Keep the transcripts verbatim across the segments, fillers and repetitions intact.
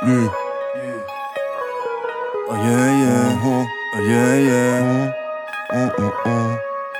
Yeah. Oh yeah, yeah. Uh-huh. Oh yeah, yeah. Uh-huh. Uh-uh.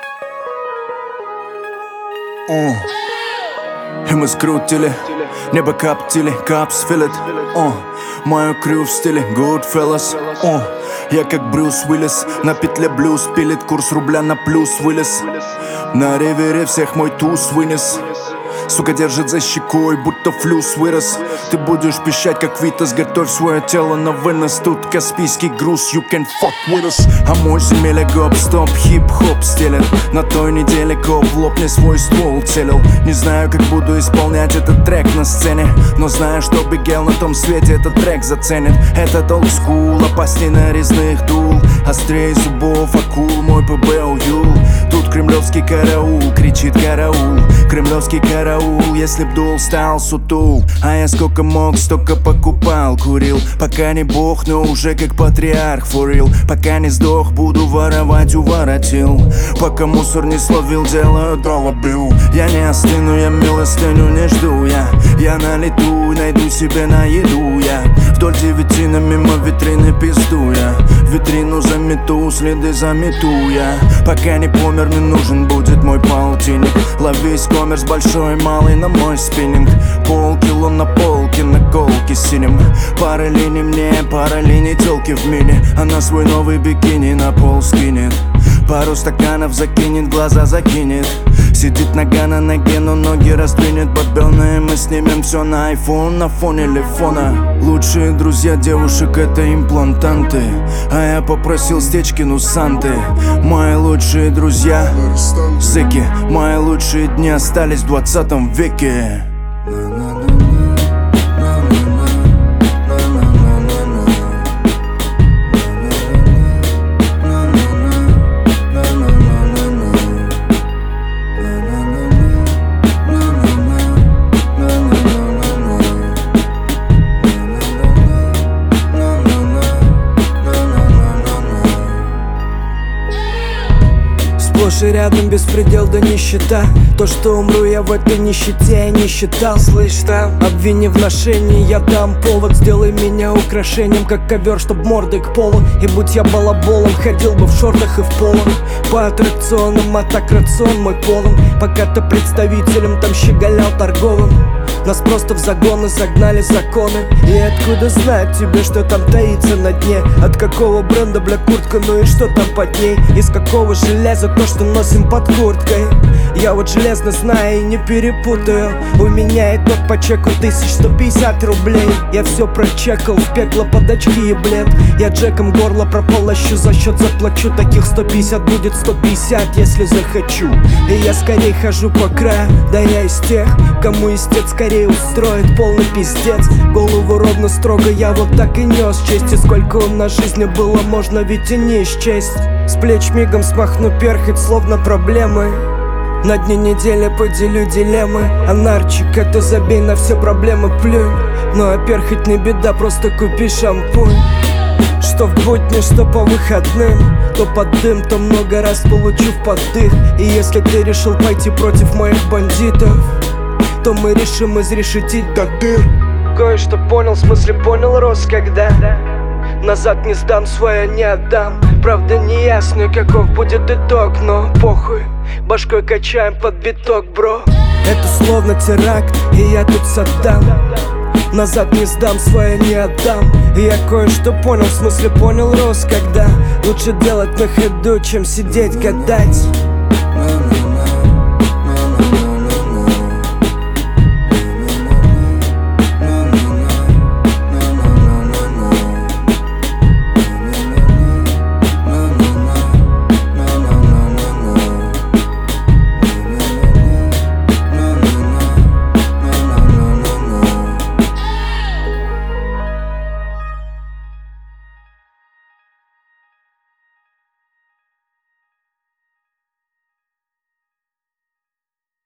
Uh. И мы скрутили, небо коптили, капс филет. uh. Мою крю в стиле Goodfellas. uh. Я как Брюс Уиллис, на петле блюз пилит, курс рубля на плюс вылез. На ревере всех мой туз вынес. Сука держит за щекой, будто флюс вырос. Ты будешь пищать, как Витас, готовь свое тело на вынос. Тут каспийский груз, you can fuck with us. А мой земля гоп-стоп, хип-хоп стелет. На той неделе коп в лоб мне свой ствол целил. Не знаю, как буду исполнять этот трек на сцене, но знаю, что Бигел на том свете этот трек заценит. Этот олдскул, опасней нарезных дул. Острее зубов акул, мой ПБ уюл. Тут кремлевский караул, кричит караул. Кремлевский караул, если б дул, стал сутул. А я сколько мог, столько покупал, курил. Пока не бог, но уже как патриарх for real. Пока не сдох, буду воровать, уворотил. Пока мусор не словил, делаю долбил. Я не остыну, я милостыню не жду. Я, я на лету, найду себе на еду. Я вдоль девятина мимо витрины пиздуя. Витрину замету, следы замету я. Пока не помер, мне нужен будет мой полтинник. Ловись, коммерс большой, малый на мой спиннинг. Полкило на полке, на колке синим. Пара линий мне, пара линий телки в мини. Она свой новый бикини на пол скинет. Пару стаканов закинет, глаза закинет. Сидит нога на ноге, но ноги раздвинет. Бобёные мы снимем все на iPhone, на фоне лифона. Лучшие друзья девушек это имплантанты. А я попросил Стечкину Санты. Мои лучшие друзья зэки. Мои лучшие дни остались в двадцатом веке. Сплошь и рядом беспредел да нищета. То, что умру я в этой нищете, я не считал. Слышь, там, обвини в ношении, я дам повод. Сделай меня украшением, как ковер, чтоб мордой к полу. И будь я балаболом, ходил бы в шортах и в полон. По аттракционам, а так рацион мой полон. Пока ты представителем там щеголял торговым. Нас просто в загоны загнали законы. И откуда знать тебе, что там таится на дне? От какого бренда, бля, куртка, ну и что там под ней? Из какого железа то, что носим под курткой? Я вот железно знаю и не перепутаю. У меня итог по чеку тысяча сто пятьдесят рублей. Я все прочекал, в пекло под очки и блед. Я Джеком горло прополощу, за счет заплачу. Таких сто пятьдесят будет сто пятьдесят, если захочу. И я скорее хожу по краю, да я из тех, кому истец скорее устроит полный пиздец. Голову ровно строго я вот так и нес честь. И сколько у нас жизни было, можно ведь и не счесть. С плеч мигом смахну перхоть, словно проблемы. На дне недели поделю дилеммы. А нарчик, это забей на все проблемы, плюнь. Ну а перхоть не беда, просто купи шампунь. Что в будни, что по выходным. То под дым, то много раз получу в поддых. И если ты решил пойти против моих бандитов, то мы решим изрешетить до дыр. Кое-что понял, в смысле понял, рос когда. Назад не сдам, свое не отдам. Правда не ясно, каков будет итог, но похуй. Башкой качаем под биток, бро. Это словно теракт, и я тут Саддам. Назад не сдам, свое не отдам. И я кое-что понял, в смысле понял, рос когда. Лучше делать на ходу, чем сидеть гадать.